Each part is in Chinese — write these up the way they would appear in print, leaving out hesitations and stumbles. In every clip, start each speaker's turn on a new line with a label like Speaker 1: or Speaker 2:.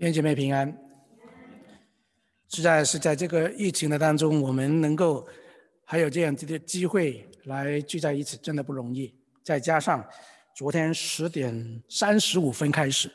Speaker 1: 弟兄姐妹平安。实在是在这个疫情的当中，我们能够还有这样子的机会来聚在一起，真的不容易。再加上昨天10点35分开始，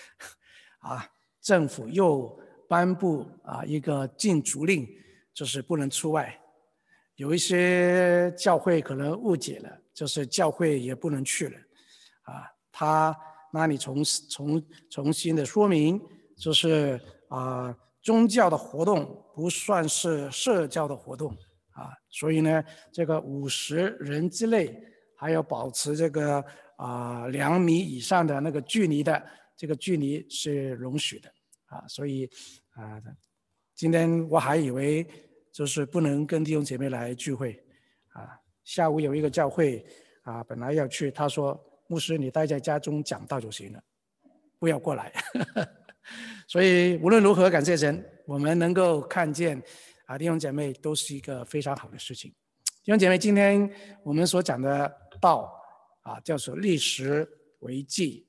Speaker 1: 政府又颁布一个禁足令，就是不能出外。有一些教会可能误解了，就是教会也不能去了。他那里重新的说明，就是宗教的活动不算是社交的活动所以呢，这个50人之内还要保持这个2米以上的那个距离的，这个距离是容许的所以今天我还以为就是不能跟弟兄姐妹来聚会下午有一个教会本来要去，他说牧师你待在家中讲道就行了，不要过来。所以无论如何，感谢神，我们能够看见弟兄姐妹都是一个非常好的事情。弟兄姐妹，今天我们所讲的道叫做立时为记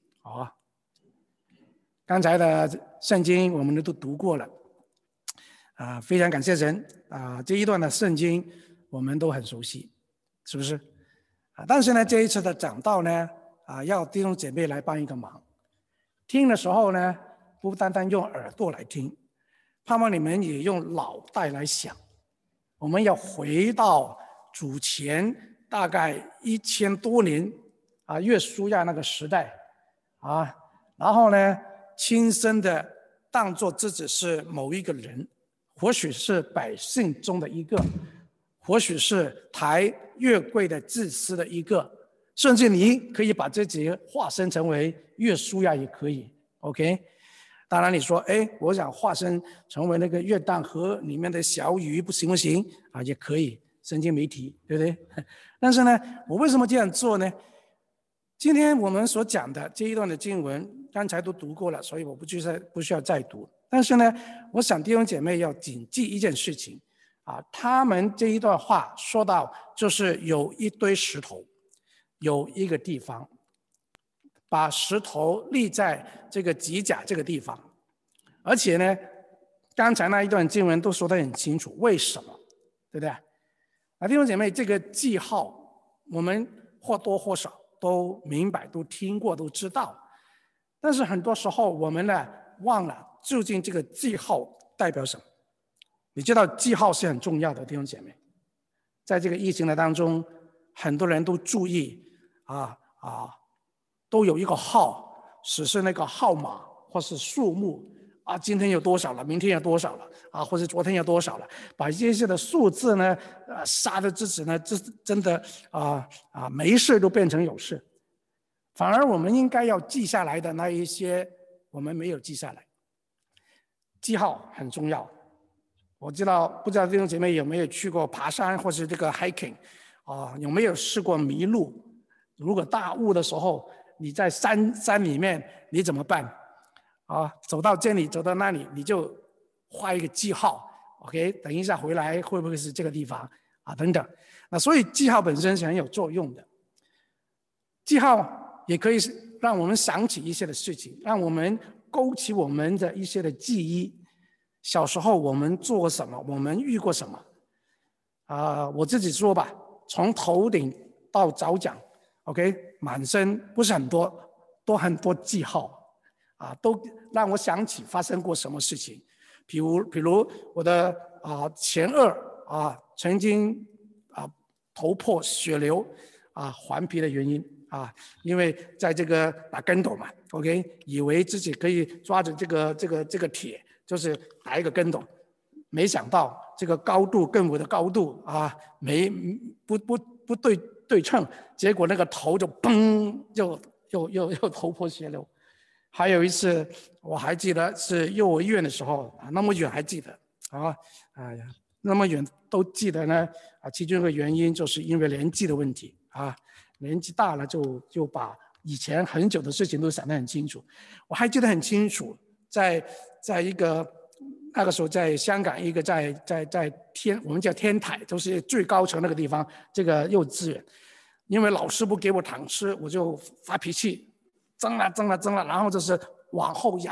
Speaker 1: 刚才的圣经我们都读过了非常感谢神这一段的圣经我们都很熟悉，是不是但是呢，这一次的讲道呢要弟兄姐妹来帮一个忙。听的时候呢，不单单用耳朵来听，盼望你们也用脑袋来想。我们要回到主前大概1000多年约书亚那个时代然后呢，亲身的当作自己是某一个人，或许是百姓中的一个，或许是抬月桂的祭司的一个，甚至你可以把自己化身成为约书亚也可以 OK。 当然你说我想化身成为那个约旦河里面的小鱼不行不行也可以，圣经没提，对不对？但是呢，我为什么这样做呢？今天我们所讲的这一段的经文刚才都读过了，所以我不需要再读。但是呢，我想弟兄姐妹要谨记一件事情他们这一段话说到，就是有一堆石头，有一个地方把石头立在这个吉甲这个地方，而且呢，刚才那一段经文都说得很清楚，为什么，对不对？弟兄姐妹，这个记号我们或多或少都明白，都听过，都知道，但是很多时候我们呢忘了究竟这个记号代表什么。你知道记号是很重要的，弟兄姐妹，在这个疫情的当中，很多人都注意都有一个号，只是那个号码或是数目今天有多少了，明天有多少了或者昨天有多少了，把这些的数字呢杀的自己呢真的没事都变成有事，反而我们应该要记下来的那一些我们没有记下来。记号很重要。我不知道弟兄姐妹有没有去过爬山或是这个 hiking 有没有试过迷路？如果大雾的时候你在山里面你怎么办走到这里走到那里，你就画一个记号 OK， 等一下回来会不会是这个地方等等。那所以记号本身是很有作用的。记号也可以让我们想起一些的事情，让我们勾起我们的一些的记忆。小时候我们做过什么，我们遇过什么我自己说吧，从头顶到脚掌 OK， 满身不是很多，都很多记号都让我想起发生过什么事情。比如我的前额曾经头破血流黄皮的原因因为在这个打跟斗嘛 OK， 以为自己可以抓着这个铁就是打一个跟斗，没想到这个高度跟我的高度不对称，结果那个头就嘣又头破血流。还有一次我还记得是幼儿园的时候那么远还记得那么远都记得呢其中一个原因就是因为年纪的问题年纪大了就把以前很久的事情都想得很清楚。我还记得很清楚，在一个那个时候在香港一个在我们叫天台，就是最高层那个地方，这个幼稚园，因为老师不给我糖吃，我就发脾气，争了，然后就是往后仰，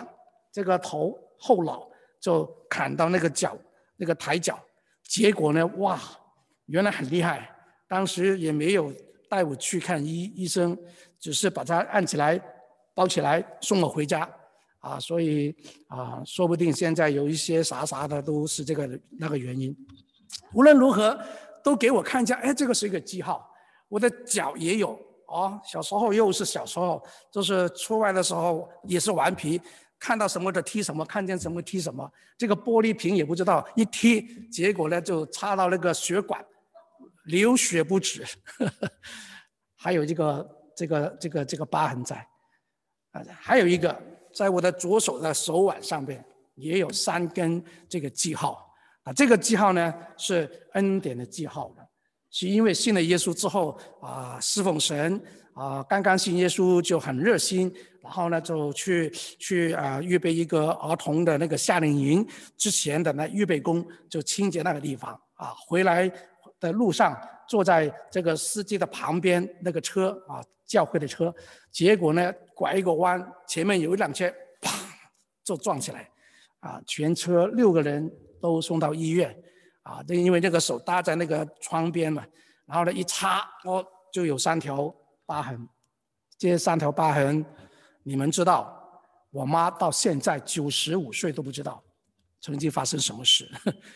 Speaker 1: 这个头后脑就砍到那个脚，那个抬脚，结果呢，哇，原来很厉害，当时也没有带我去看医生，只是把它按起来包起来送我回家啊，所以啊，说不定现在有一些啥的都是这个那个原因。无论如何，都给我看一下，哎，这个是一个记号。我的脚也有哦，小时候又是小时候，就是出外的时候也是顽皮，看到什么就踢什么，看见什么踢什么。这个玻璃瓶也不知道，一踢，结果呢就插到那个血管，流血不止。还有这个疤痕在，还有一个在我的左手的手腕上面也有3根这个记号。这个记号呢是恩典的记号，是因为信了耶稣之后侍奉神刚刚信耶稣就很热心，然后呢就去预备一个儿童的那个夏令营，之前的那预备工就清洁那个地方回来的路上坐在这个司机的旁边那个车教会的车，结果呢拐一个弯，前面有一辆车啪就撞起来全车6个人都送到医院因为这个手搭在那个窗边嘛，然后呢一擦就有3条疤痕。这3条疤痕你们知道，我妈到现在95岁都不知道曾经发生什么事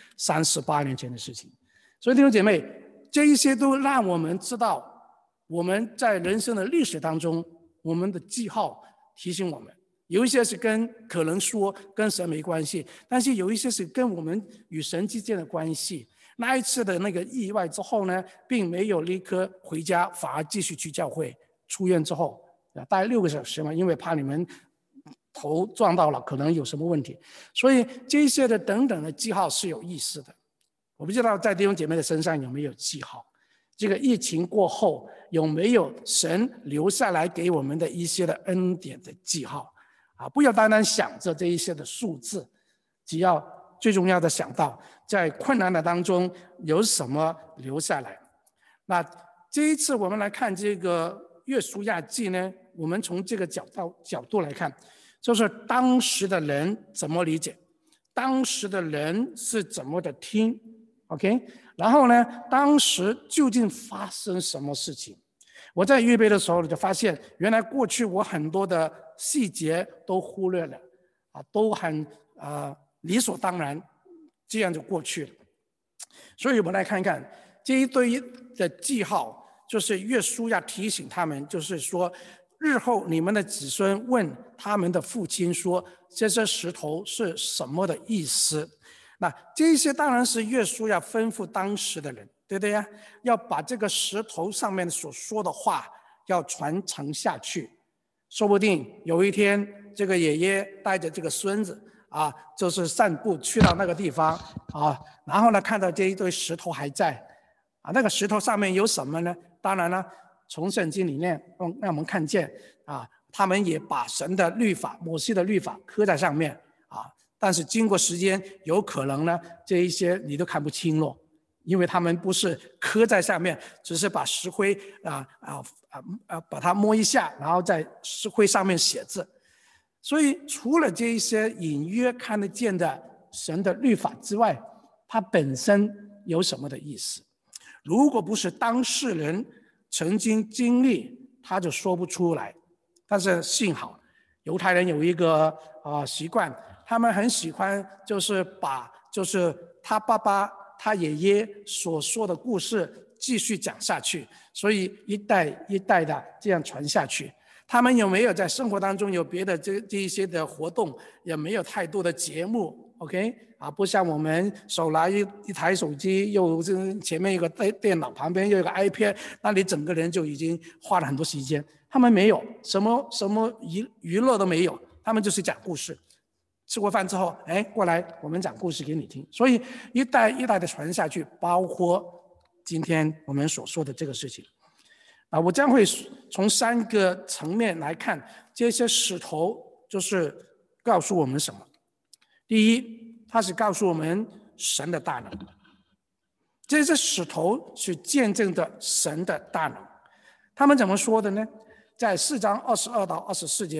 Speaker 1: ，38年前的事情。所以弟兄姐妹，这一些都让我们知道我们在人生的历史当中，我们的记号提醒我们，有一些是可能说跟神没关系，但是有一些是跟我们与神之间的关系。那一次的那个意外之后呢，并没有立刻回家，反而继续去教会。出院之后大概6个小时嘛，因为怕你们头撞到了可能有什么问题，所以这些的等等的记号是有意思的。我不知道在弟兄姐妹的身上有没有记号，这个疫情过后有没有神留下来给我们的一些的恩典的记号不要单单想着这一些的数字，只要最重要的想到在困难的当中有什么留下来。那这一次我们来看这个约书亚记呢，我们从这个角度来看，就是当时的人怎么理解，当时的人是怎么的听 OK， 然后呢当时究竟发生什么事情。我在预备的时候就发现，原来过去我很多的细节都忽略了都很理所当然，这样就过去了。所以我们来看看这一堆的记号，就是约书亚提醒他们，就是说日后你们的子孙问他们的父亲说，这些石头是什么的意思。那这些当然是约书亚吩咐当时的人，对不对呀？要把这个石头上面所说的话要传承下去。说不定有一天这个爷爷带着这个孙子就是散步去到那个地方然后呢看到这一堆石头还在那个石头上面有什么呢？当然了，从圣经里面让我们看见他们也把神的律法、摩西的律法刻在上面但是经过时间，有可能呢这一些你都看不清了，因为他们不是刻在上面，只是把石灰把它摸一下，然后在石灰上面写字。所以除了这一些隐约看得见的神的律法之外，它本身有什么的意思？如果不是当事人曾经经历，他就说不出来。但是幸好犹太人有一个习惯，他们很喜欢就是把他爸爸他爷爷所说的故事继续讲下去，所以一代一代的这样传下去。他们有没有在生活当中有别的这一些的活动，也没有太多的节目 OK 不像我们手拿一台手机，又前面一个电脑，旁边又有个 iPad， 那你整个人就已经花了很多时间。他们没有什么娱乐都没有，他们就是讲故事。吃过饭之后过来我们讲故事给你听，所以一代一代的传下去，包括今天我们所说的这个事情我将会从3个层面来看这些石头，就是告诉我们什么。第一，它是告诉我们神的大能，这些石头是见证着神的大能。他们怎么说的呢？在4章22到24节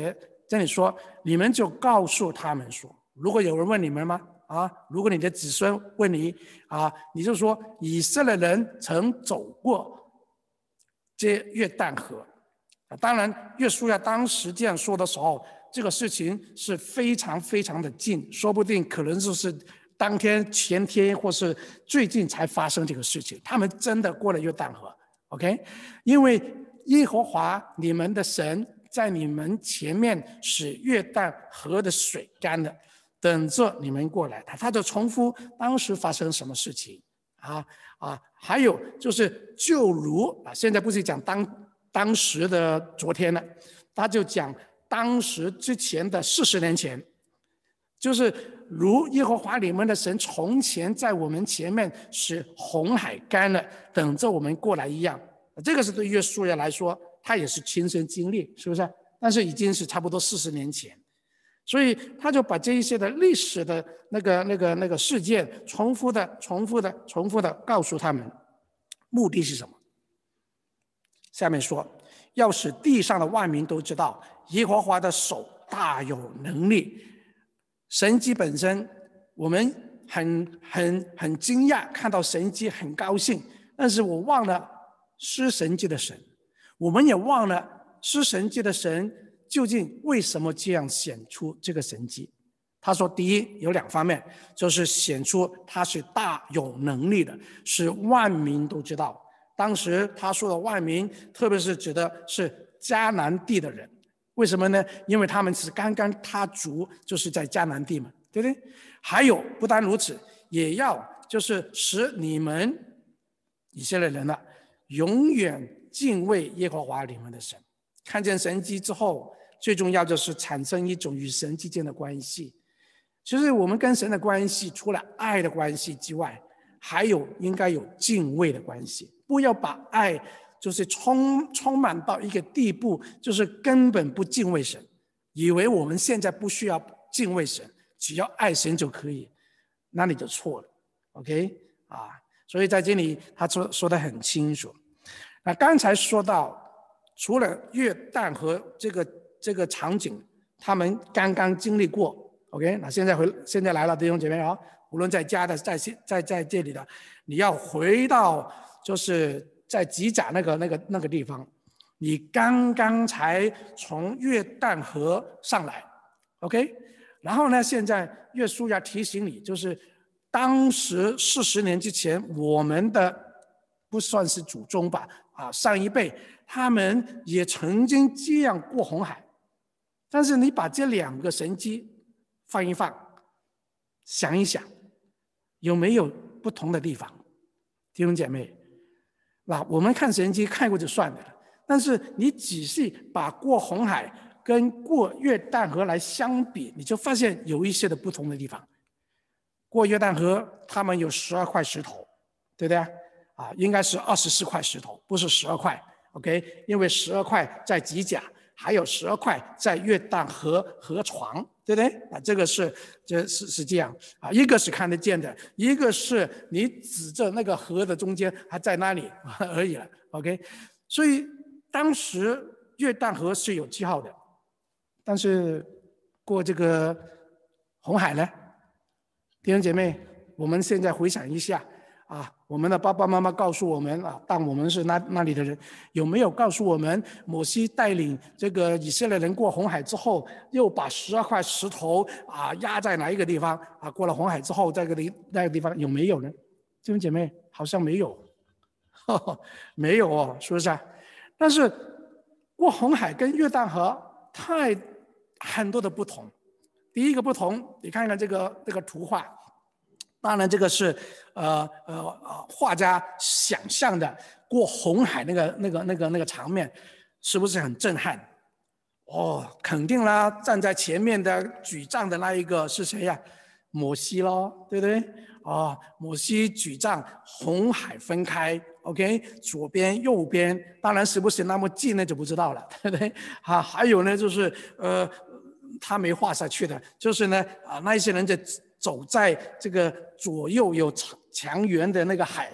Speaker 1: 这里说，你们就告诉他们说，如果有人问你们吗？如果你的子孙问你你就说以色列人曾走过这约旦河。当然，约书亚当时这样说的时候，这个事情是非常非常的近，说不定可能就是当天、前天或是最近才发生这个事情。他们真的过了约旦河 ，OK？ 因为耶和华你们的神在你们前面使约旦河的水干了，等着你们过来。他就重复当时发生什么事情还有就是就如现在不是讲当时的昨天了，他就讲当时之前的40年前，就是如耶和华你们的神从前在我们前面使红海干了，等着我们过来一样。这个是对约书亚来说，他也是亲身经历，是不是？但是已经是差不多40年前，所以他就把这一些的历史的那个事件重复的告诉他们，目的是什么？下面说，要使地上的万民都知道耶和华的手大有能力。神迹本身，我们很惊讶，看到神迹很高兴，但是我忘了施神迹的神，我们也忘了施神迹的神究竟为什么这样显出这个神迹。他说第一有2方面，就是显出他是大有能力的，使万民都知道。当时他说的万民，特别是指的是迦南地的人。为什么呢？因为他们是刚刚踏足，就是在迦南地嘛，对不对？还有不单如此，也要就是使你们以色列人永远敬畏耶和华你们的神。看见神迹之后，最重要就是产生一种与神之间的关系。其实我们跟神的关系，除了爱的关系之外，还有应该有敬畏的关系。不要把爱就是充满到一个地步，就是根本不敬畏神，以为我们现在不需要敬畏神，只要爱神就可以，那你就错了 ，OK 所以在这里他说得很清楚。那刚才说到，除了约旦河这个场景，他们刚刚经历过 ，OK？ 那现在来了弟兄姐妹无论在家的，在这里的，你要回到就是在吉甲那个地方，你刚刚才从约旦河上来 ，OK？ 然后呢，现在约书亚提醒你，就是当时40年之前，我们的不算是祖宗吧，上一辈他们也曾经这样过红海，但是你把这2个神迹放一放，想一想，有没有不同的地方？弟兄姐妹，我们看神迹看过就算了，但是你仔细把过红海跟过约旦河来相比，你就发现有一些的不同的地方。过约旦河，他们有12块石头，对不对应该是24块石头，不是12块 ，OK？ 因为12块在吉甲，还有12块在约旦河床，对不对？这个是这样一个是看得见的，一个是你指着那个河的中间还在那里而已了 ，OK？ 所以当时约旦河是有记号的，但是过这个红海呢？弟兄姐妹，我们现在回想一下我们的爸爸妈妈告诉我们当我们是那里的人，有没有告诉我们摩西带领这个以色列人过红海之后，又把12块石头压在哪一个地方过了红海之后，在那个地方有没有呢？弟兄姐妹，好像没有，没有是不是但是过红海跟约旦河很多的不同。第一个不同，你看看这个图画，当然这个是画家想象的过红海那个场面，是不是很震撼？肯定啦，站在前面的举杖的那一个是谁呀？摩西咯，对不对？摩西举杖，红海分开 ，OK， 左边右边，当然是不是那么近那就不知道了，对不对？还有呢，就是他没画下去的，就是呢那一些人就走在这个左右有强援的那个海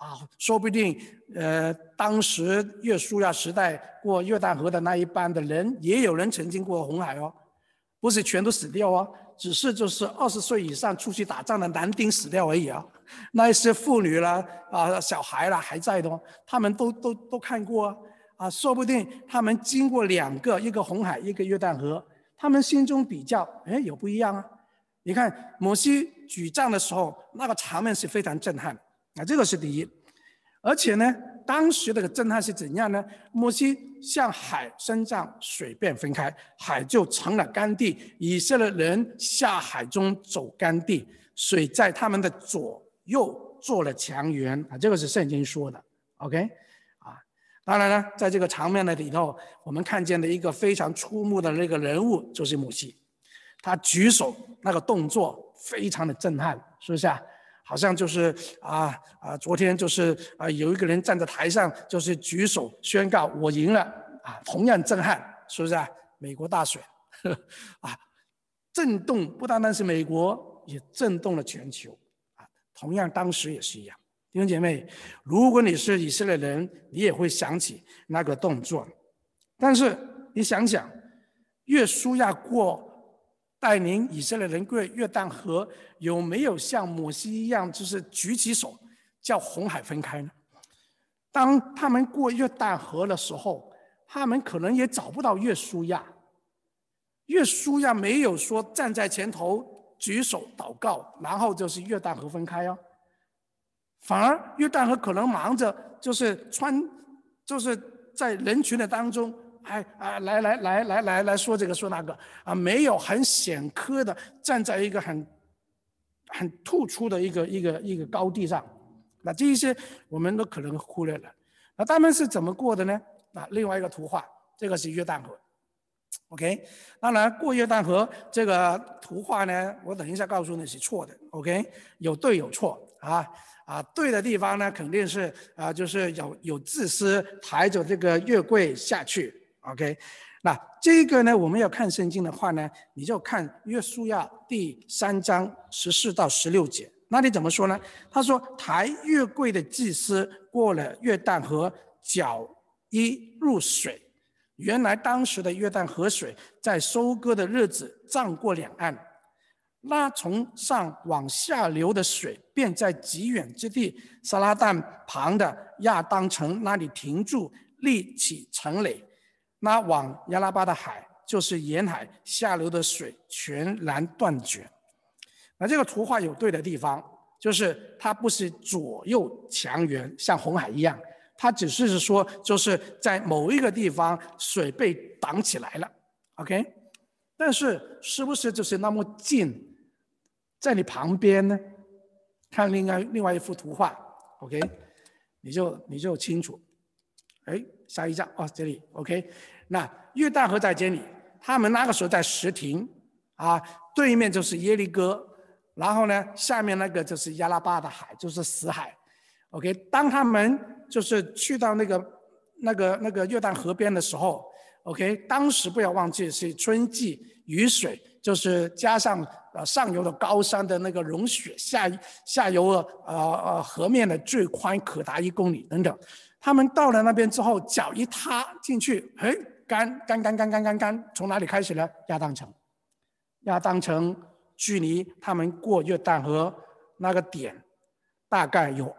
Speaker 1: 说不定当时约书亚时代过约旦河的那一班的人，也有人曾经过红海哦，不是全都死掉哦，只是就是20岁以上出去打仗的男丁死掉而已啊。那一些妇女啦小孩啦还在的哦，他们都看过说不定他们经过2个，一个红海，一个约旦河，他们心中比较，有不一样啊。你看摩西举杖的时候，那个场面是非常震撼这个是第一。而且呢，当时的震撼是怎样呢？摩西向海伸杖，水便分开，海就成了干地，以色列人下海中走干地，水在他们的左右做了墙垣这个是圣经说的 OK 当然呢，在这个场面的里头，我们看见的一个非常出目的那个人物就是摩西，他举手那个动作非常的震撼，是不是好像就是昨天就是有一个人站在台上，就是举手宣告我赢了同样震撼，是不是美国大选震动不单单是美国，也震动了全球同样当时也是一样。弟兄姐妹，如果你是以色列人，你也会想起那个动作。但是你想想，约书亚带领以色列人过约旦河，有没有像摩西一样，就是举起手叫红海分开呢？当他们过约旦河的时候，他们可能也找不到约书亚。约书亚没有说站在前头举手祷告，然后就是约旦河分开反而约旦河可能忙着就是就是在人群的当中来说这个说那个没有很显科的站在一个很突出的一个高地上，那这一些我们都可能忽略了。那他们是怎么过的呢？另外一个图画，这个是约旦河 OK， 当然过约旦河这个图画呢，我等一下告诉你是错的 OK， 有对有错对的地方呢，肯定是就是有祭司抬着这个月柜下去 OK， 那这个呢，我们要看圣经的话呢，你就看约书亚第3章14到16节，那里怎么说呢？他说抬月柜的祭司过了约旦河，脚一入水，原来当时的约旦河水在收割的日子涨过两岸，那从上往下流的水便在极远之地撒拉旦旁的亚当城那里停住，立起城垒。那往亚拉巴的海，就是沿海下流的水全然断绝。那这个图画有对的地方，就是它不是左右墙垣像红海一样，它只是说就是在某一个地方水被挡起来了 OK， 但是是不是就是那么近在你旁边呢？看另外一幅图画 OK， 你就清楚。下一张这里 OK， 那约旦河在这里，他们那个时候在什亭对面就是耶利哥，然后呢下面那个就是亚拉巴的海，就是死海 OK， 当他们就是去到那个约旦河边的时候 OK， 当时不要忘记是春季，雨水就是加上上游的高山的那个融雪，下游河面的最宽可达1公里等等。他们到了那边之后，脚一踏进去，干，从哪里开始呢？亚当城。亚当城距离他们过约旦河那个点大概有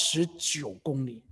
Speaker 1: 29公里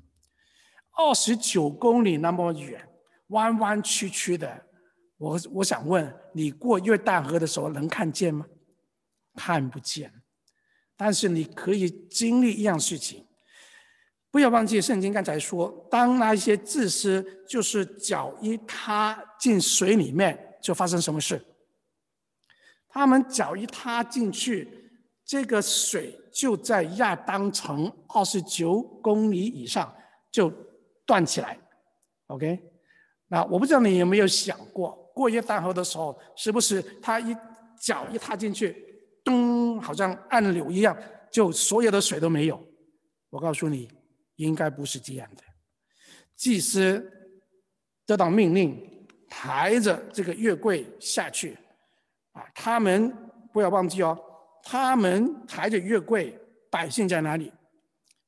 Speaker 1: ，29公里那么远，弯弯曲曲的。我想问你，过约旦河的时候能看见吗？看不见。但是你可以经历一样事情，不要忘记圣经刚才说，当那些祭司就是脚一踏进水里面，就发生什么事？他们脚一踏进去，这个水就在亚当城29公里以上就断起来 OK， 那我不知道你有没有想过，过约旦河的时候，是不是他脚一踏进去，咚，好像按钮一样，就所有的水都没有？我告诉你，应该不是这样的。祭司得到命令，抬着这个月柜下去他们不要忘记他们抬着月柜，百姓在哪里？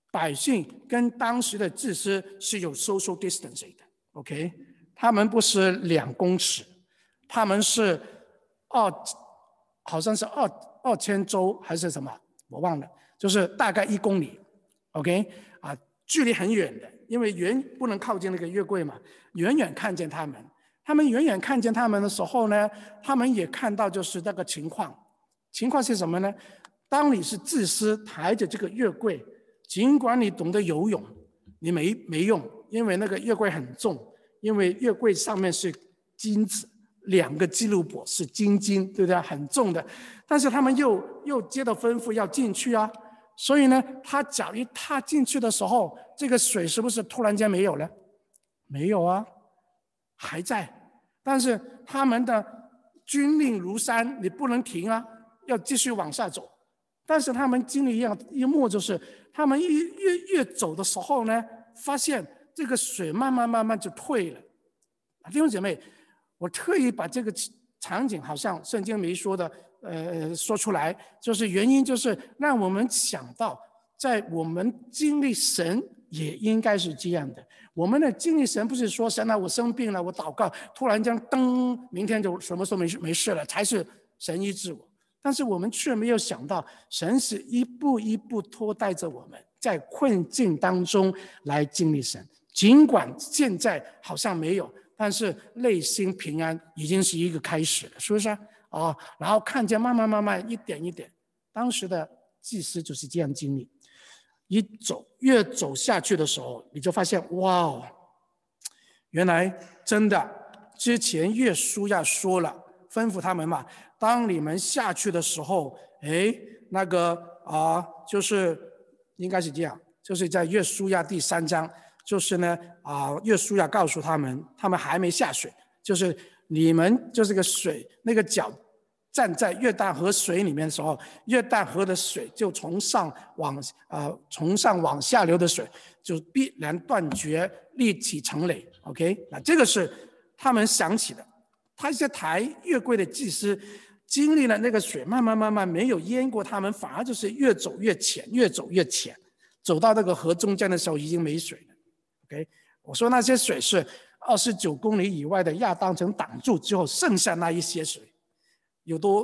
Speaker 1: 百姓跟当时的祭司是有 social distancing 的 ，OK， 他们不是2公尺，他们是好像是2000周还是什么，我忘了，就是大概1公里 ，OK， 啊，距离很远的，因为不能靠近那个约柜嘛，远远看见他们。他们远远看见他们的时候呢，他们也看到就是那个情况是什么呢？当你是祭司抬着这个约柜，尽管你懂得游泳，你没用，因为那个约柜很重，因为约柜上面是金子，2个基路伯是金，对不对？很重的。但是他们又接到吩咐要进去啊，所以呢，他脚一踏进去的时候，这个水是不是突然间没有了？没有啊，还在。但是他们的军令如山，你不能停啊，要继续往下走。但是他们经历一幕，就是他们越走的时候呢，发现这个水慢慢就退了。弟兄姐妹，我特意把这个场景好像圣经没说的，说出来，就是原因就是让我们想到，在我们经历神也应该是这样的。我们的经历神不是说神啊，我生病了，我祷告，突然间噔，明天就什么时候没事了，才是神医治我。但是我们却没有想到，神是一步一步拖带着我们在困境当中来经历神。尽管现在好像没有，但是内心平安已经是一个开始了，是不是啊？然后看见慢慢一点一点，当时的祭司就是这样经历。越走下去的时候，你就发现哇，原来真的之前约书亚说了，吩咐他们嘛，当你们下去的时候，那个就是应该是这样，就是在约书亚第3章，就是呢约书亚告诉他们还没下水，就是你们就是个水那个脚站在约旦河水里面的时候，约旦河的水就从上往下流的水，就必然断绝，立起成垒。OK， 那这个是他们想起的。他这抬约柜的祭司经历了那个水慢慢没有淹过他们，反而就是越走越浅，走到那个河中间的时候已经没水了。OK， 我说那些水是29公里以外的亚当城挡住之后剩下那一些水。有多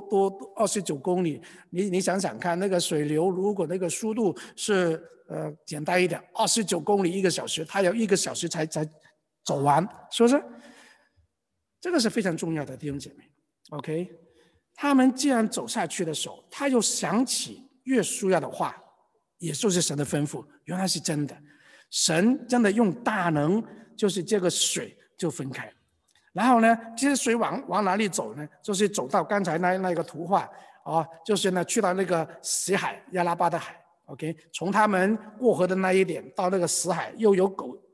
Speaker 1: 29公里，你想想看，那个水流如果那个速度是简单一点，29公里1个小时，它要1个小时才走完，是不是？这个是非常重要的，弟兄姐妹。OK， 他们既然走下去的时候，他又想起约书亚的话，也就是神的吩咐，原来是真的，神真的用大能，就是这个水就分开。然后呢，这些水往哪里走呢？就是走到刚才那个图画就是呢去到那个死海，亚拉巴的海。OK， 从他们过河的那一点到那个死海，又有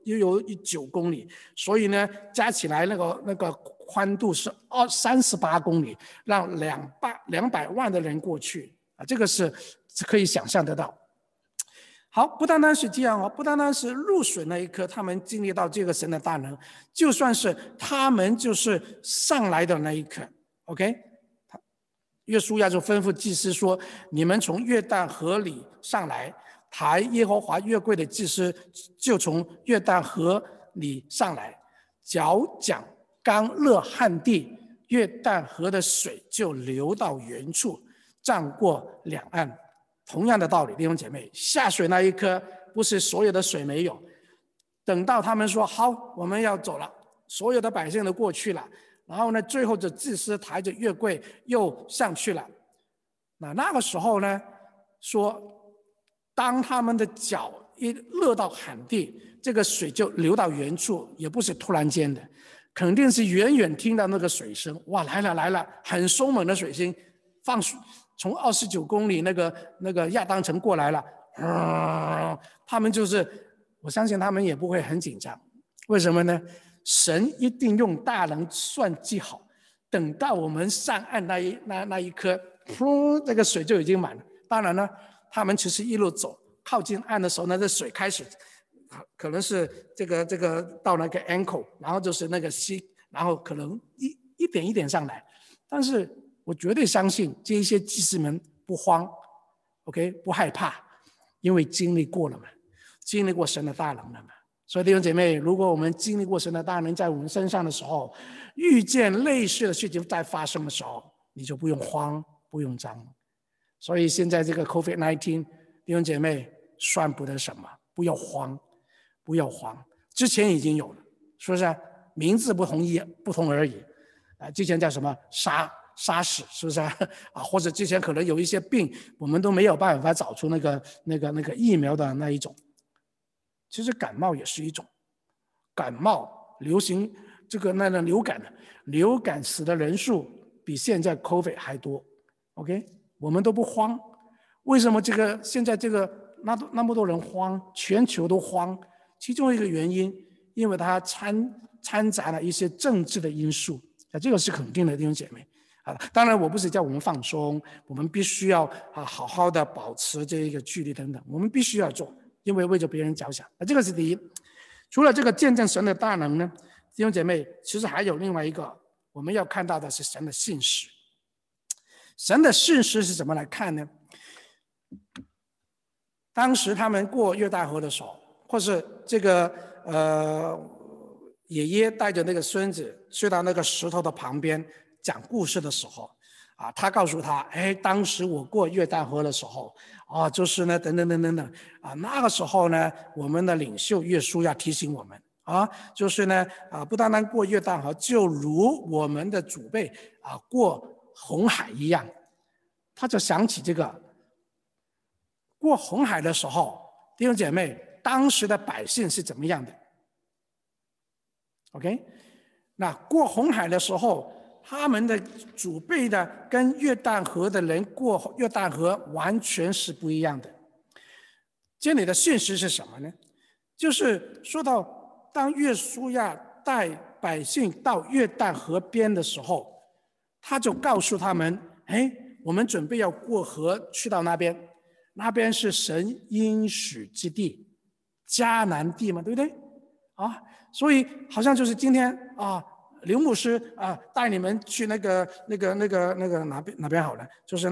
Speaker 1: 9公里，所以呢加起来那个宽度是38公里，让200万的人过去这个是可以想象得到。好，不单单是这样不单单是入水那一刻他们经历到这个神的大能，就算是他们就是上来的那一刻 OK， 约书亚就吩咐祭司说，你们从约旦河里上来，抬耶和华约柜的祭司就从约旦河里上来，脚掌刚勒旱地，约旦河的水就流到原处，涨过两岸。同样的道理，弟兄姐妹，下水那一刻不是所有的水没有，等到他们说好我们要走了，所有的百姓都过去了，然后呢最后的祭司抬着约柜又上去了。那个时候呢说，当他们的脚一落到旱地，这个水就流到原处，也不是突然间的，肯定是远远听到那个水声，哇，来了，很凶猛的水声，放水从29公里那个亚当城过来了，他们就是我相信他们也不会很紧张，为什么呢？神一定用大能算计好，等到我们上岸那一刻，这个水就已经满了。当然呢，他们其实一路走靠近岸的时候呢，这水开始可能是这个到那个 ankle， 然后就是那个膝，然后可能一点一点上来，但是我绝对相信这一些祭司们不慌 ，OK， 不害怕，因为经历过了嘛。 经历过神的大能了吗？所以弟兄姐妹，如果我们经历过神的大能在我们身上的时候，遇见类似的事情在发生的时候，你就不用慌，不用张。所以现在这个 COVID-19， 弟兄姐妹算不得什么，不要慌，不要慌。之前已经有了，是不是？名字不同而已。之前叫什么沙士，是不是啊？或者之前可能有一些病，我们都没有办法找出那个疫苗的那一种。其实感冒也是一种，感冒流行这个流感死的人数比现在 COVID 还多。OK， 我们都不慌。为什么现在那么多人慌，全球都慌？其中一个原因，因为它掺杂了一些政治的因素。这个是肯定的，弟兄姐妹。当然我不是叫我们放松，我们必须要好好的保持这个距离等等，我们必须要做，因为为着别人着想。这个是第一。除了这个见证神的大能呢，弟兄姐妹，其实还有另外一个我们要看到的是神的信实。神的信实是怎么来看呢？当时他们过约旦河的时候，或是这个爷爷带着那个孙子去到那个石头的旁边讲故事的时候，他告诉他，当时我过约旦河的时候，就是呢，等等等等等，那个时候呢，我们的领袖约书亚提醒我们，就是呢，不单单过约旦河，就如我们的祖辈过红海一样。他就想起这个过红海的时候，弟兄姐妹，当时的百姓是怎么样的 ？OK， 那过红海的时候，他们的祖辈的跟约旦河的人过约旦河完全是不一样的。这里的信息是什么呢？就是说到当约书亚带百姓到约旦河边的时候，他就告诉他们，我们准备要过河去到那边，那边是神应许之地，迦南地嘛，对不对？所以好像就是今天刘牧师带你们去那个哪边好了，就是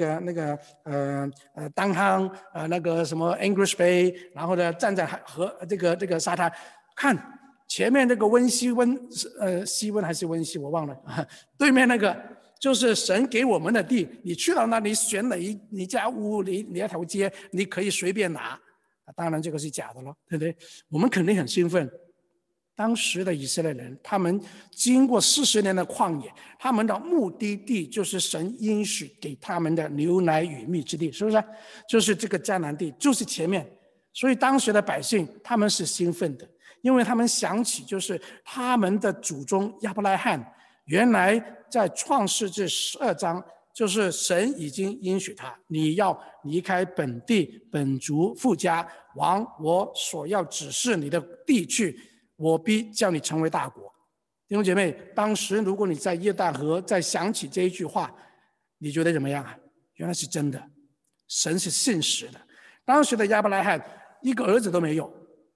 Speaker 1: 当汤那个什么 English Bay， 然后呢站在河这个沙滩，看前面那个西温还是温西我忘了对面那个就是神给我们的地，你去到那里选你家屋里那条街，你可以随便拿。当然这个是假的了，对不对？我们肯定很兴奋。当时的以色列人，他们经过40年的旷野，他们的目的地就是神应许给他们的牛奶与蜜之地，是不是？就是这个迦南地，就是前面。所以当时的百姓他们是兴奋的，因为他们想起就是他们的祖宗亚伯拉罕，原来在创世纪12章，就是神已经应许他，你要离开本地本族父家，往我所要指示你的地去，我必叫你成为大国。弟兄姐妹，当时如果你在约旦河再想起这一句话，你觉得怎么样？原来是真的，神是信实的。当时的亚伯拉罕一个儿子都没有，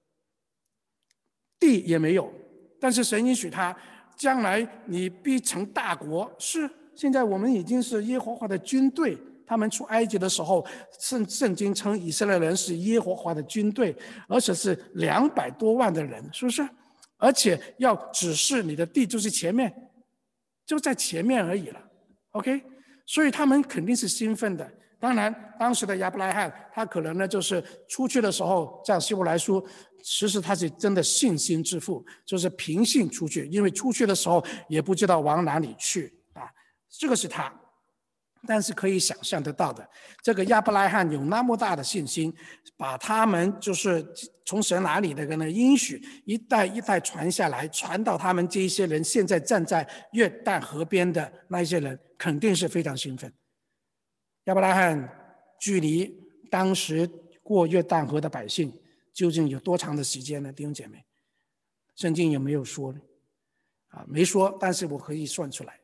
Speaker 1: 地也没有，但是神应许他，将来你必成大国。是，现在我们已经是耶和华的军队。他们出埃及的时候，圣经称以色列人是耶和华的军队，而且是200多万的人，是不是？而且要指示你的地就是前面，就在前面而已了。OK， 所以他们肯定是兴奋的。当然，当时的亚伯拉罕，他可能呢就是出去的时候，像希伯来书，其实他是真的信心之父，就是凭信出去，因为出去的时候也不知道往哪里去这个是他。但是可以想象得到的，这个亚伯拉罕有那么大的信心，把他们就是从神那里的那应许一代一代传下来，传到他们这一些人现在站在约旦河边的那一些人，肯定是非常兴奋。亚伯拉罕距离当时过约旦河的百姓究竟有多长的时间呢？弟兄姐妹，圣经有没有说呢？没说，但是我可以算出来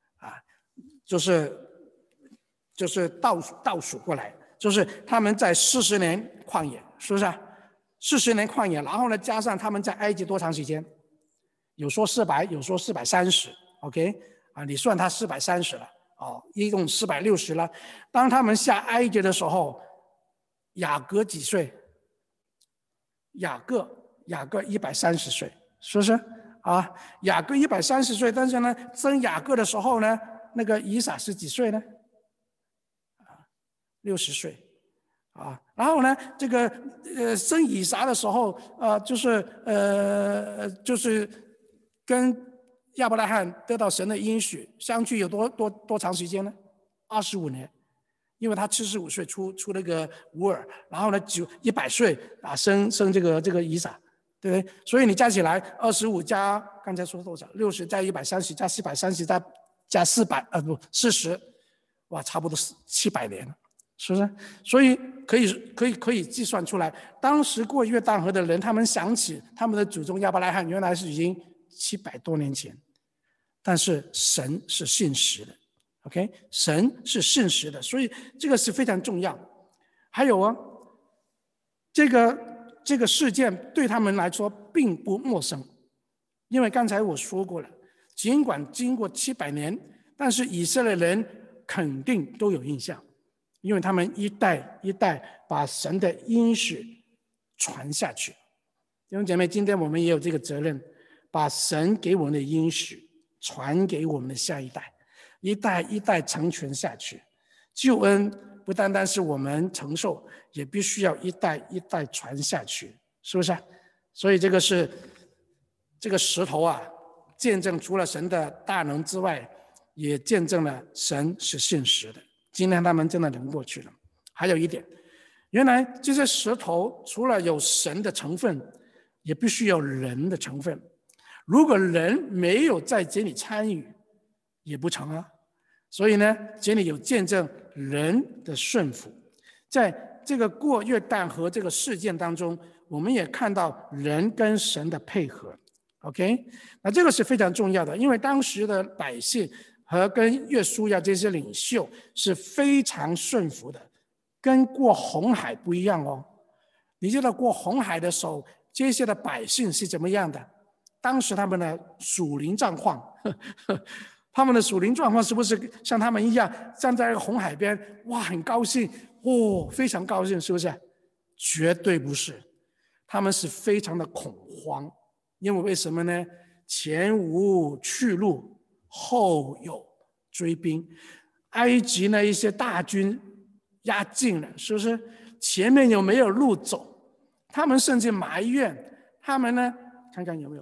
Speaker 1: 就是倒数过来，就是他们在40年旷野，是不是？40年旷野，然后呢，加上他们在埃及多长时间？有说400，有说430 ，OK， 你算他430了，一共460了。当他们下埃及的时候，雅各几岁雅各130岁，是不是啊？雅各130岁，但是呢，生雅各的时候呢，那个以撒是几岁呢？60岁。然后呢，这个生以撒的时候，就是跟亚伯拉罕得到神的应许，相距有多长时间呢？25年，因为他75岁出那个乌尔，然后呢100岁生这个以撒，对不对？所以你加起来25加刚才说多少？60加130加430加40，哇，差不多700年了。是不是？所以可以计算出来，当时过约旦河的人，他们想起他们的祖宗亚伯拉罕，原来是已经700多年前。但是神是信实的 ，OK， 神是信实的，所以这个是非常重要。还有这个事件对他们来说并不陌生，因为刚才我说过了，尽管经过700年，但是以色列人肯定都有印象。因为他们一代一代把神的应许传下去。弟兄姐妹，今天我们也有这个责任，把神给我们的应许传给我们的下一代，一代一代承传下去。救恩不单单是我们承受，也必须要一代一代传下去，是不是？所以这个石头见证除了神的大能之外，也见证了神是信实的。今天他们真的能过去了。还有一点，原来这些石头除了有神的成分，也必须有人的成分。如果人没有在这里参与，也不成啊。所以呢，这里有见证人的顺服。在这个过约旦河这个事件当中，我们也看到人跟神的配合。OK， 那这个是非常重要的，因为当时的百姓和跟约书亚这些领袖是非常顺服的，跟过红海不一样哦。你知道过红海的时候，这些的百姓是怎么样的？当时他们的属灵状况，他们的属灵状况是不是像他们一样站在红海边，哇，很高兴，非常高兴，是不是？绝对不是，他们是非常的恐慌，因为什么呢？前无去路，后有追兵，埃及那一些大军压境了，是不是？前面有没有路走？他们甚至埋怨，他们呢？看看有没有？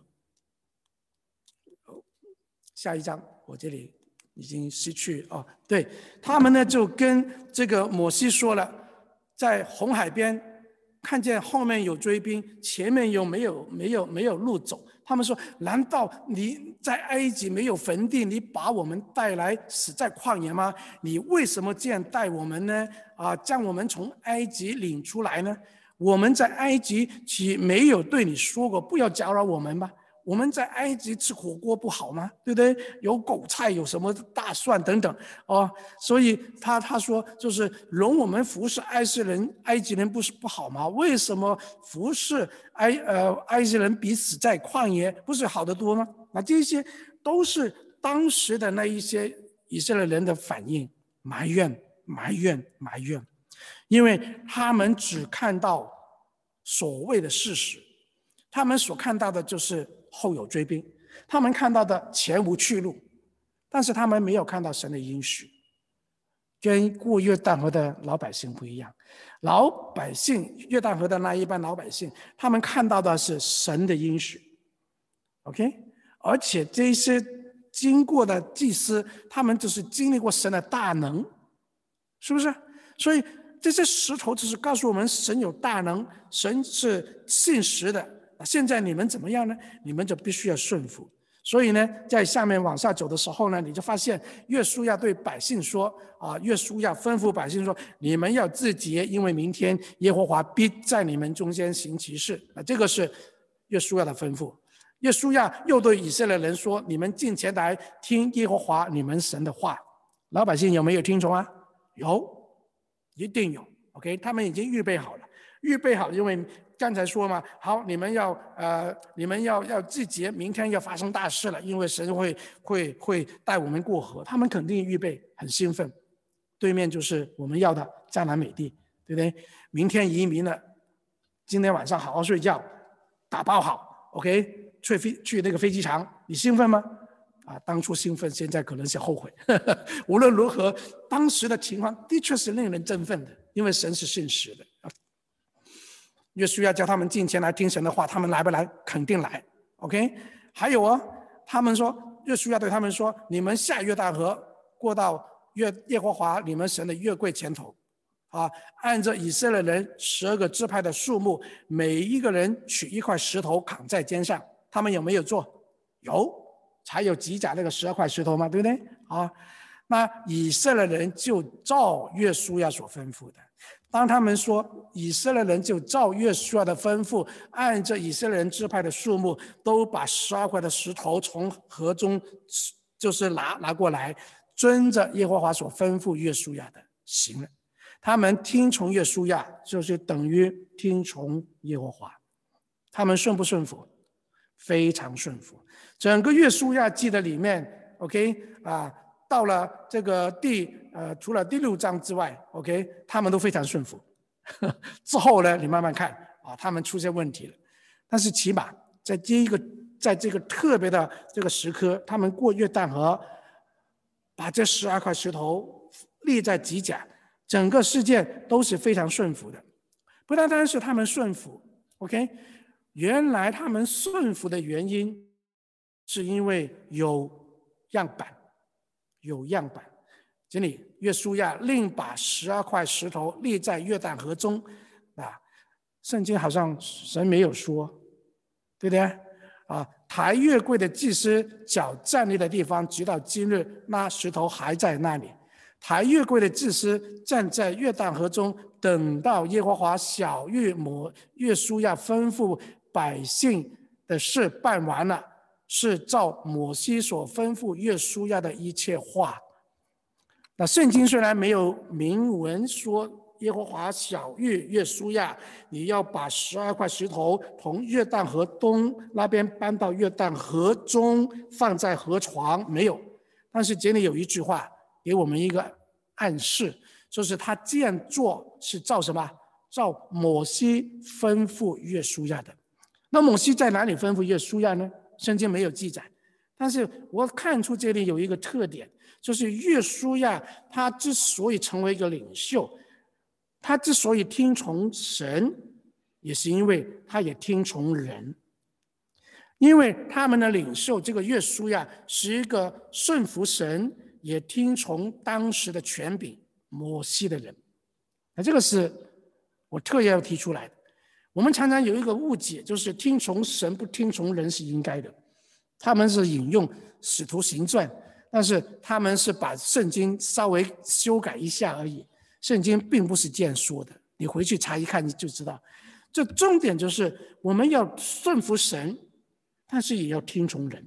Speaker 1: 下一章，我这里已经失去对，他们呢就跟这个摩西说了，在红海边看见后面有追兵，前面有没有路走？他们说：“难道你在埃及没有坟地，你把我们带来死在旷野吗？你为什么这样带我们呢？将我们从埃及领出来呢？我们在埃及岂没有对你说过不要搅扰我们吗？我们在埃及吃火锅不好吗？对不对？有韭菜，有什么大蒜等等所以他说就是容我们服侍埃及人不是不好吗？为什么服侍埃及人比死在旷野不是好得多吗？那这些都是当时的那一些以色列人的反应，埋怨，因为他们只看到所谓的事实，他们所看到的就是后有追兵，他们看到的前无去路，但是他们没有看到神的应许。跟过约旦河的老百姓不一样，老百姓约旦河的那一班老百姓，他们看到的是神的应许 ，OK， 而且这些经过的祭司，他们就是经历过神的大能，是不是？所以这些石头只是告诉我们神有大能，神是信实的。现在你们怎么样呢？你们就必须要顺服。所以呢，在下面往下走的时候呢，你就发现约书亚对百姓说约书亚吩咐百姓说：“你们要自洁，因为明天耶和华必在你们中间行奇事。”这个是约书亚的吩咐。约书亚又对以色列人说：“你们进前来听耶和华你们神的话。”老百姓有没有听从啊？有，一定有。OK， 他们已经预备好了，因为刚才说嘛，好，你们要自洁，明天要发生大事了，因为神会带我们过河，他们肯定预备，很兴奋。对面就是我们要的迦南美地，对不对？明天移民了， 今天晚上好好睡觉，打包好 ，OK， 去那个飞机场，你兴奋吗？当初兴奋，现在可能是后悔。无论如何，当时的情况的确是令人振奋的，因为神是信实的。约书亚叫他们进前来听神的话，他们来不来？肯定来。OK， 还有他们说，约书亚对他们说：“你们下约旦河，过到耶和华你们神的约柜前头，按着以色列人12个支派的数目，每一个人取一块石头扛在肩上。”他们有没有做？有。才有吉甲那个12块石头嘛，对不对？那以色列人就照约书亚所吩咐的。当他们说以色列人就照约书亚的吩咐，按着以色列人支派的数目，都把12块的石头从河中就是拿过来，遵着耶和华所吩咐约书亚的行了。他们听从约书亚，就是等于听从耶和华。他们顺不顺服？非常顺服。整个约书亚记的里面 ，OK 到了这个除了第6章之外 ，OK， 他们都非常顺服。之后呢，你慢慢看他们出现问题了。但是起码在这个特别的这个时刻，他们过约旦河，把这12块石头立在吉甲，整个事件都是非常顺服的。不单单是他们顺服 ，OK。原来他们顺服的原因，是因为有样板。这里约书亚另把12块石头立在约旦河中，圣经好像神没有说，对不对？抬约柜的祭司脚站立的地方，直到今日，那石头还在那里。抬约柜的祭司站在约旦河中，等到耶和华晓谕约书亚吩咐百姓的事办完了，是照摩西所吩咐约书亚的一切话。那圣经虽然没有明文说耶和华晓谕约书亚，你要把12块石头从约旦河东那边搬到约旦河中，放在河床，没有。但是这里有一句话给我们一个暗示，就是他这样做是照什么？照摩西吩咐约书亚的。那摩西在哪里吩咐约书亚呢？圣经没有记载，但是我看出这里有一个特点，就是约书亚他之所以成为一个领袖，他之所以听从神，也是因为他也听从人。因为他们的领袖这个约书亚是一个顺服神，也听从当时的权柄摩西的人。那这个是我特意要提出来的。我们常常有一个误解，就是听从神不听从人是应该的。他们是引用使徒行传，但是他们是把圣经稍微修改一下而已，圣经并不是这样说的，你回去查一看你就知道。这重点就是我们要顺服神，但是也要听从人。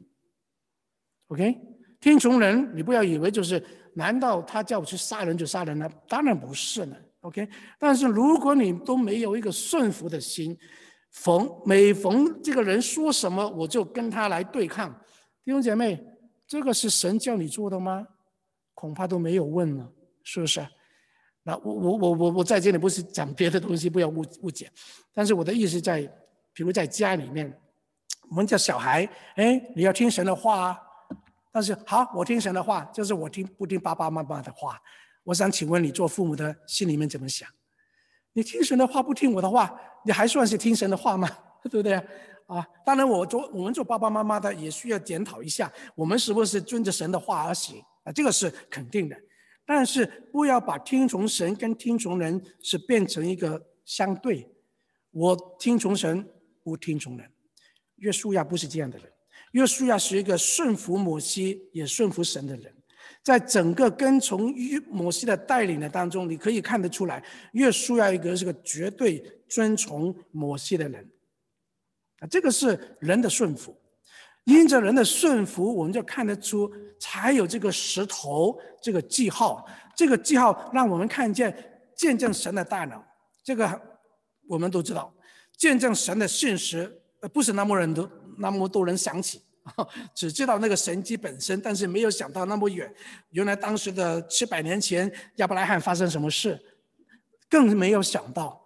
Speaker 1: OK， 听从人你不要以为就是难道他叫我去杀人就杀人了？当然不是了。 OK， 但是如果你都没有一个顺服的心，每逢这个人说什么我就跟他来对抗，弟兄姐妹，这个是神叫你做的吗？恐怕都没有问了，是不是？那我在这里不是讲别的东西，不要误解。但是我的意思在，比如在家里面，我们叫小孩，你要听神的话啊。但是好，我听神的话，就是我不听爸爸妈妈的话。我想请问你做父母的心里面怎么想？你听神的话不听我的话，你还算是听神的话吗？对不对啊？当然我们做爸爸妈妈的也需要检讨一下，我们是不是遵着神的话而行啊？这个是肯定的。但是不要把听从神跟听从人是变成一个相对，我听从神不听从人。约书亚不是这样的人，约书亚是一个顺服摩西也顺服神的人。在整个跟从摩西的带领的当中，你可以看得出来，约书亚是个绝对遵从摩西的人。这个是人的顺服，因着人的顺服，我们就看得出才有这个石头这个记号。这个记号让我们看见见证神的大能。这个我们都知道，见证神的信实不是那么多人想起，只知道那个神迹本身，但是没有想到那么远。原来当时的700年前亚伯拉罕发生什么事，更没有想到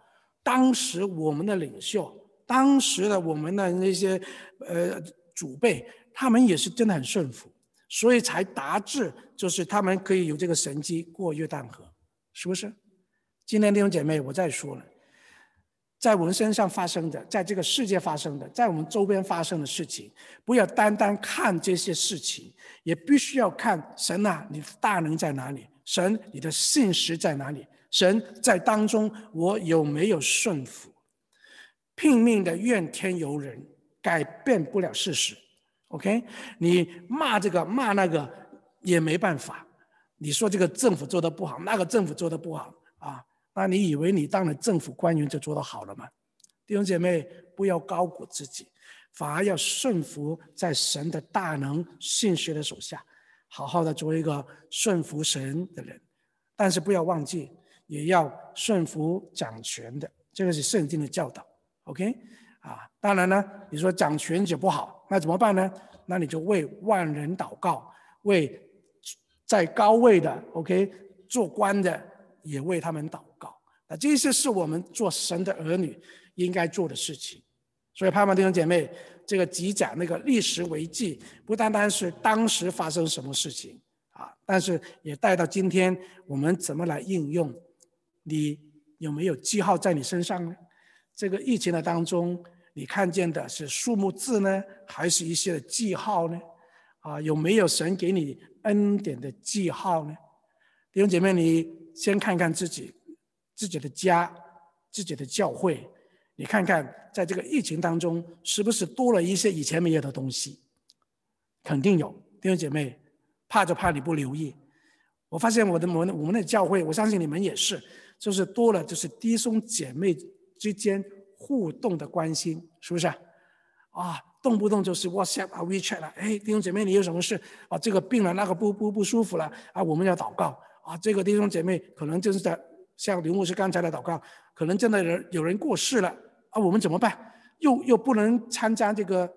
Speaker 1: 当时我们的领袖，当时的我们的那些祖辈，他们也是真的很顺服，所以才达至就是他们可以有这个神迹过约旦河，是不是？今天弟兄姐妹，我再说了，在我们身上发生的，在这个世界发生的，在我们周边发生的事情，不要单单看这些事情，也必须要看神啊，你的大能在哪里？神，你的信实在哪里？神在当中，我有没有顺服？拼命的怨天尤人，改变不了事实。OK， 你骂这个骂那个也没办法。你说这个政府做得不好，那个政府做得不好啊，那你以为你当了政府官员就做得好了吗？弟兄姐妹，不要高估自己，反而要顺服在神的大能信实的手下，好好的做一个顺服神的人。但是不要忘记，也要顺服掌权的，这个是圣经的教导。OK， 当然呢，你说掌权者不好，那怎么办呢？那你就为万人祷告，为在高位的 OK 做官的也为他们祷告。那这些是我们做神的儿女应该做的事情。所以盼望弟兄姐妹，这个集讲那个历史为记，不单单是当时发生什么事情但是也带到今天我们怎么来应用。你有没有记号在你身上呢？这个疫情的当中，你看见的是数目字呢，还是一些的记号呢？有没有神给你恩典的记号呢？弟兄姐妹，你先看看自己的家，自己的教会，你看看在这个疫情当中，是不是多了一些以前没有的东西？肯定有，弟兄姐妹，怕就怕你不留意。我发现我们的教会，我相信你们也是，就是多了就是弟兄姐妹之间互动的关心，是不是动不动就是 WhatsApp WeChat 了，弟兄姐妹你有什么事这个病了，那个不舒服了我们要祷告这个弟兄姐妹可能就是在像刘牧师刚才的祷告，可能真的有人过世了我们怎么办？又不能参加这个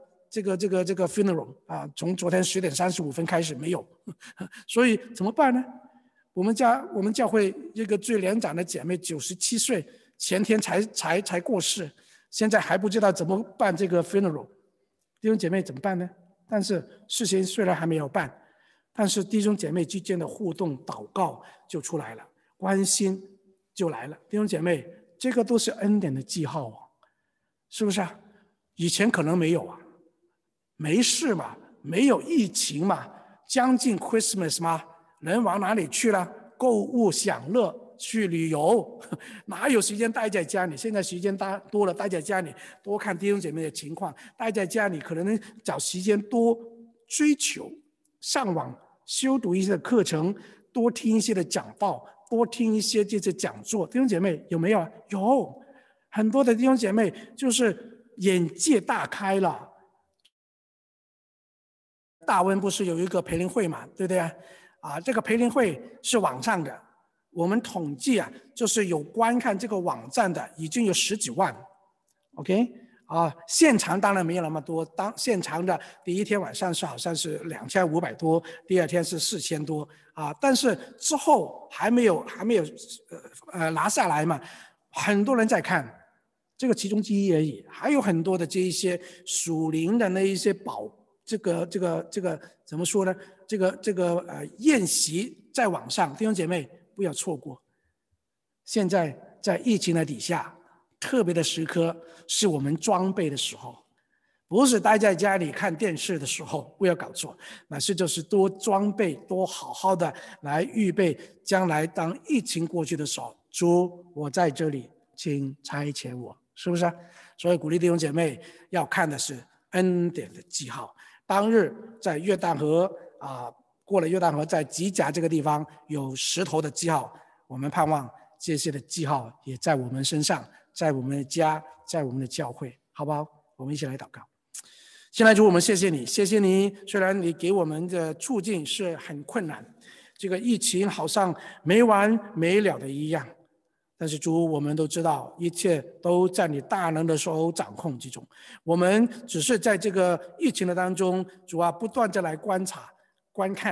Speaker 1: funeral 从昨天10点35分开始没有，所以怎么办呢？我们教会一个最年长的姐妹97岁，前天才过世，现在还不知道怎么办这个 funeral。弟兄姐妹怎么办呢？但是事情虽然还没有办，但是弟兄姐妹之间的互动祷告就出来了，关心就来了。弟兄姐妹，这个都是恩典的记号是不是以前可能没有没事嘛，没有疫情嘛，将近 Christmas 嘛，人往哪里去了？购物享乐，去旅游，哪有时间待在家里？现在时间多了，待在家里多看弟兄姐妹的情况，待在家里可能找时间多追求上网修读一些课程，多听一些的讲道，多听一些这些讲座。弟兄姐妹有没有有很多的弟兄姐妹就是眼界大开了。大温不是有一个培灵会嘛，对不对这个培灵会是网上的，我们统计就是有观看这个网站的已经有10几万 ，OK 现场当然没有那么多，现场的第一天晚上是好像是2500多，第二天是4000多但是之后还没有拿下来嘛，很多人在看，这个其中之一而已，还有很多的这一些属灵的那一些这个怎么说呢？这个宴席在网上，弟兄姐妹不要错过。现在在疫情的底下，特别的时刻是我们装备的时候，不是待在家里看电视的时候，不要搞错，乃是就是多装备，多好好的来预备，将来当疫情过去的时候，主，我在这里，请差遣我，是不是所以鼓励弟兄姐妹要看的是恩典的记号。当日在约旦河过了约旦河，在吉甲这个地方有石头的记号，我们盼望这些的记号也在我们身上，在我们的家，在我们的教会，好不好？我们一起来祷告。现在主，我们谢谢你，谢谢你，虽然你给我们的处境是很困难，这个疫情好像没完没了的一样，但是主，我们都知道一切都在你大能的手掌控之中，我们只是在这个疫情的当中，主不断的来观察观看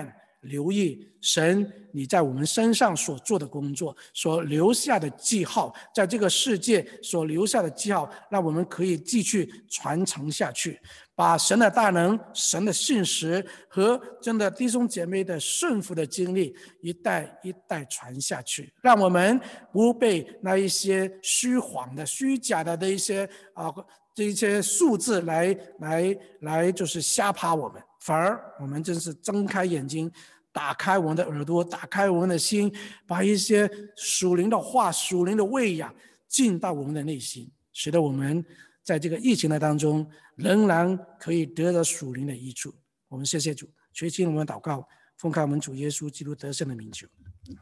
Speaker 1: 留意神你在我们身上所做的工作，所留下的记号，在这个世界所留下的记号，让我们可以继续传承下去，把神的大能、神的信实和真的弟兄姐妹的顺服的经历一代一代传下去，让我们不被那一些虚谎的、虚假的一些这一些数字来就是瞎趴我们，反而我们真是睁开眼睛，打开我们的耳朵，打开我们的心，把一些属灵的话、属灵的喂养进到我们的内心，使得我们在这个疫情的当中仍然可以得到属灵的益处。我们谢谢主，垂听我们祷告，奉靠我们主耶稣基督得胜的名求。